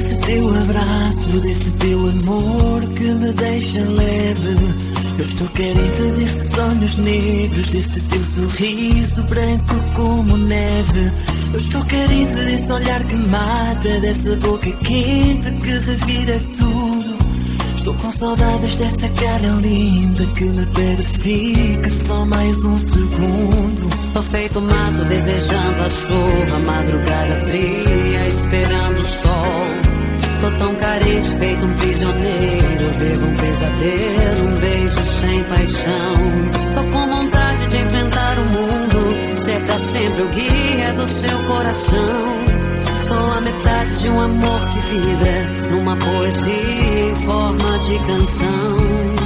desse teu abraço, desse teu amor que me deixa leve. Eu estou carente desses olhos negros, desse teu sorriso branco como neve. Eu estou carente desse olhar que mata, dessa boca quente que revira tudo. Estou com saudades dessa cara linda que me pede fica só mais um segundo. Tô feito mato desejando a chuva, madrugada fria esperando o sol. Tô tão carente, feito um prisioneiro, vivo um pesadelo, um beijo sem paixão. Tô com vontade de enfrentar o mundo, ser pra sempre o guia do seu coração. Sou a metade de um amor que vibra numa poesia em forma de canção.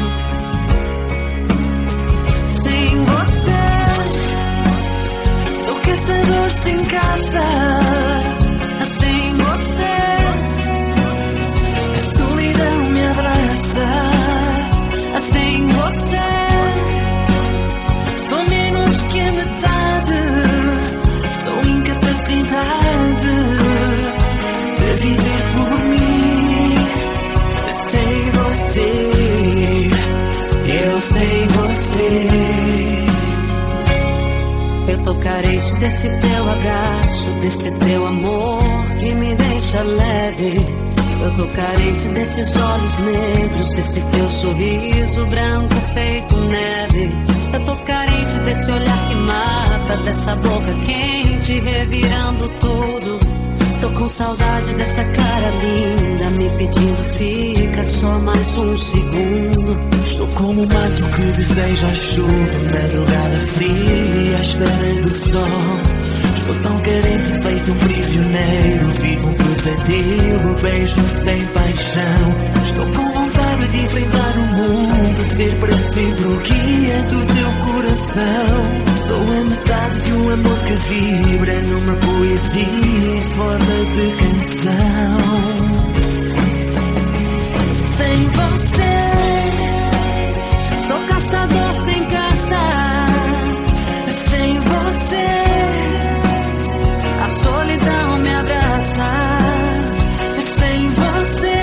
Sem você, sou caçador sem caça. Sem você, me abraça. Sem você, sou menos que a metade. Sou incapacidade de viver por mim. Sem você, eu sem você. Eu tô carente desse teu abraço, desse teu amor que me deixa leve. Eu tô carente desses olhos negros, desse teu sorriso branco feito neve. Eu tô carente desse olhar que mata, dessa boca quente revirando tudo. Tô com saudade dessa cara linda, me pedindo fica só mais um segundo. Estou como um mato que deseja a chuva, madrugada fria à espera do sol. Estou tão carente, feito um prisioneiro, vivo um pesadelo, beijo sem paixão. Estou com vontade de enfrentar o mundo, ser para sempre o guia do teu coração. Sou a metade de um amor que vibra numa poesia em forma de canção. Sem você, sou caçador sem caça. Sem você, a solidão me abraça. Sem você,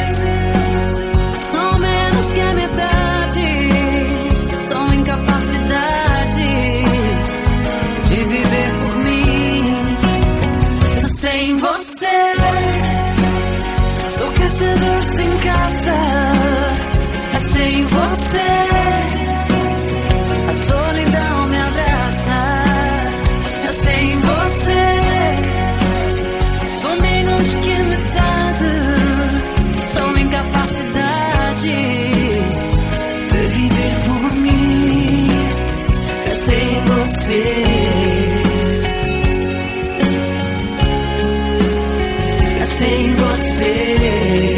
sou menos que a metade. Sou incapacidade de viver por mim. Sem você, sou caçador sem caça. Sem você, a solidão me abraça. sem você, sou menos que a metade. Sou incapacidade de viver por mim. Sem você, sem você.